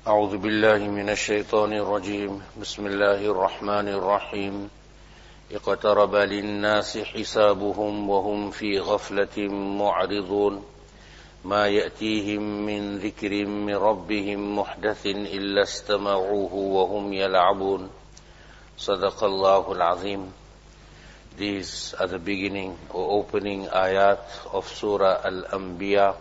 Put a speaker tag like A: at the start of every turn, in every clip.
A: أعوذ بالله من الشيطان الرجيم بسم الله الرحمن الرحيم اقترب للناس حسابهم وهم في غفلة معرضون ما يأتيهم من ذكر من ربهم محدث إلا استمعوه وهم يلعبون صدق الله العظيم. These are the beginning or opening ayat of Surah Al-Anbiya.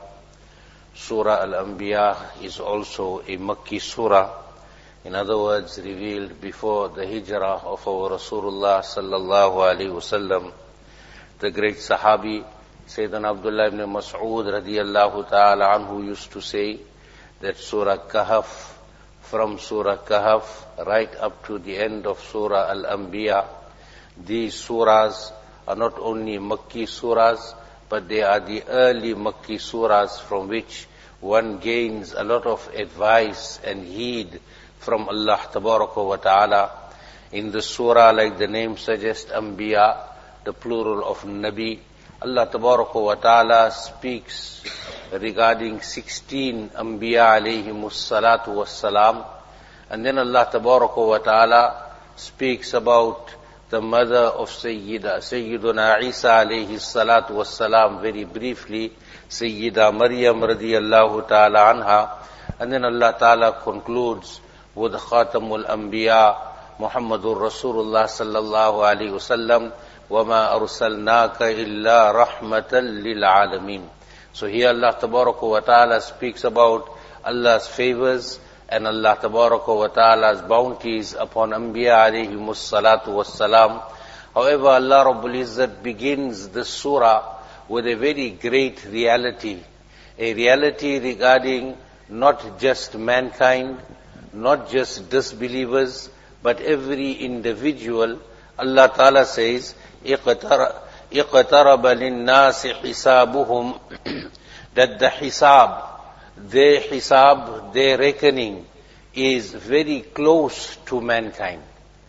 A: Surah Al-Anbiya is also a Makki surah, in other words, revealed before the hijrah of our Rasulullah sallallahu alaihi wasallam. The great Sahabi, Sayyidina Abdullah ibn Mas'ud radiyallahu ta'ala anhu used to say that Surah Kahf, from Surah Kahf right up to the end of Surah Al-Anbiya, these surahs are not only Makki surahs, but they are the early Makki surahs from which one gains a lot of advice and heed from Allah Tabaraka wa Ta'ala. In the surah, like the name suggests, Anbiya, the plural of Nabi, Allah Tabaraka wa Ta'ala speaks regarding 16 Anbiya alayhimus salatu wassalam. And then Allah Tabaraka wa Ta'ala speaks about the mother of Sayyiduna Isa alayhi salatu wassalam very briefly, Sayyida Maryam radiyallahu ta'ala anha. And then Allah Ta'ala concludes with Khatamul Anbiya, Muhammadur Rasulullah sallallahu alayhi wasallam, وَمَا أَرْسَلْنَاكَ إِلَّا رَحْمَةً لِلْعَالَمِينَ. So here Allah Tabaraka wa Ta'ala speaks about Allah's favors and Allah Tabaraka wa Ta'ala's bounties upon Anbiya alayhimus salatu wassalam. However, Allah Rabbul Izzat begins this surah with a very great reality, a reality regarding not just mankind, not just disbelievers, but every individual. Allah Ta'ala says, اقترب للناس حسابهم, that the hisab, their reckoning is very close to mankind.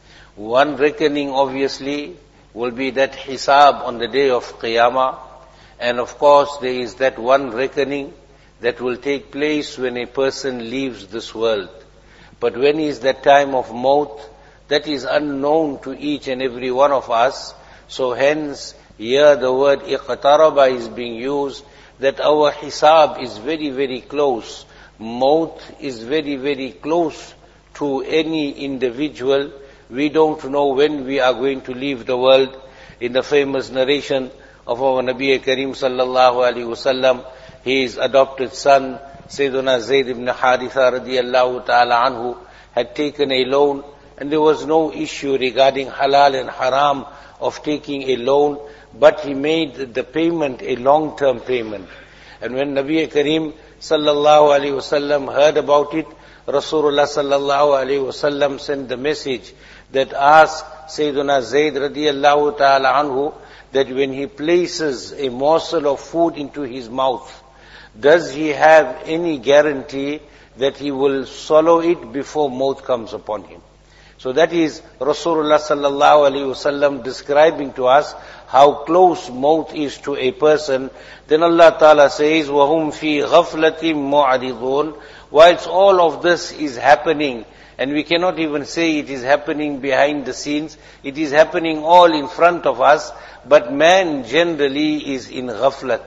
A: One reckoning obviously will be that hisab on the day of Qiyamah, and of course there is that one reckoning that will take place when a person leaves this world. But when is that time of maut? That is unknown to each and every one of us. So hence here the word iqtaraba is being used, that our hisab is very, very close. Maut is very, very close to any individual. We don't know when we are going to leave the world. In the famous narration of our Nabi Kareem sallallahu alaihi wasallam, his adopted son, Sayyiduna Zayd ibn Haritha radiyallahu ta'ala anhu, had taken a loan, and there was no issue regarding halal and haram of taking a loan, but he made the payment a long-term payment. And when Nabi Kareem sallallahu alaihi wasallam heard about it, Rasulullah sallallahu alaihi wasallam sent the message that asked Sayyiduna Zayd radiyallahu ta'ala anhu that when he places a morsel of food into his mouth, does he have any guarantee that he will swallow it before maut comes upon him? So that is Rasulullah sallallahu alaihi wasallam describing to us how close maut is to a person. Then Allah Ta'ala says, وَهُمْ فِي غَفْلَةٍ مُعْرِضُونَ. Whilst all of this is happening, and we cannot even say it is happening behind the scenes, it is happening all in front of us, but man generally is in ghaflat.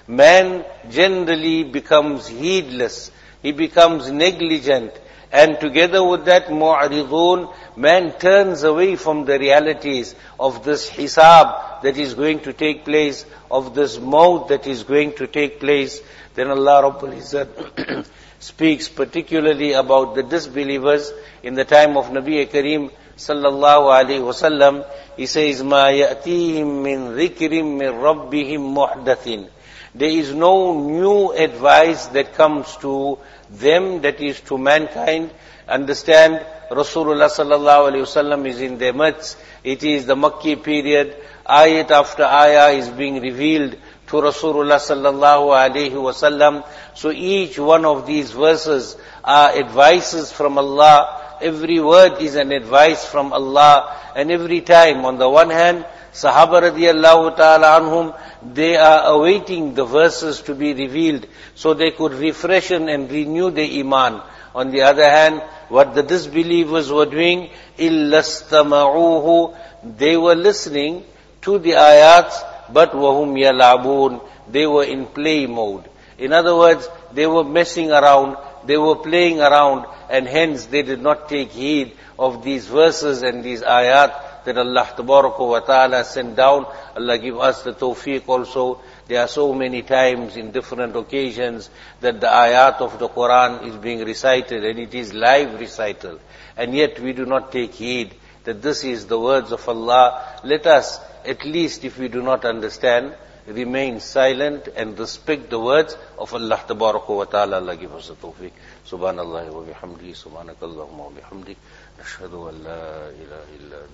A: Man generally becomes heedless, he becomes negligent, and together with that mu'aridun, man turns away from the realities of this hisab that is going to take place, of this maut that is going to take place. Then Allah Rabbul Izzat speaks particularly about the disbelievers in the time of Nabi Kareem sallallahu alaihi wasallam. He says, مَا يَأْتِيهِم مِّن ذِكْرٍ مِّن رَبِّهِمْ مُحْدَثٍ. There is no new advice that comes to them, that is to mankind. Understand, Rasulullah sallallahu alaihi wasallam is in their midst. It is the Makki period. Ayat after ayah is being revealed to Rasulullah sallallahu alaihi wasallam. So each one of these verses are advices from Allah. Every word is an advice from Allah. And every time, on the one hand, Sahaba radiyallahu ta'ala anhum, they are awaiting the verses to be revealed so they could refreshen and renew their iman. On the other hand, what the disbelievers were doing, إِلَّا اسْتَمَعُوهُ, they were listening to the ayats, but وَهُمْ يَلْعَبُونَ, they were in play mode. In other words, they were messing around, they were playing around, and hence they did not take heed of these verses and these ayat that Allah Tabaraka wa Ta'ala sent down. Allah give us the tawfiq also. There are so many times in different occasions that the ayat of the Quran is being recited, and it is live recital. And yet we do not take heed that this is the words of Allah. Let us, at least if we do not understand, remain silent and respect the words of Allah Tabaraka wa Ta'ala. Allah give us the tawfiq. Subhanallah wa bihamdi, subhanakallahumma wa bihamdi, nashhadu an la ilaha illa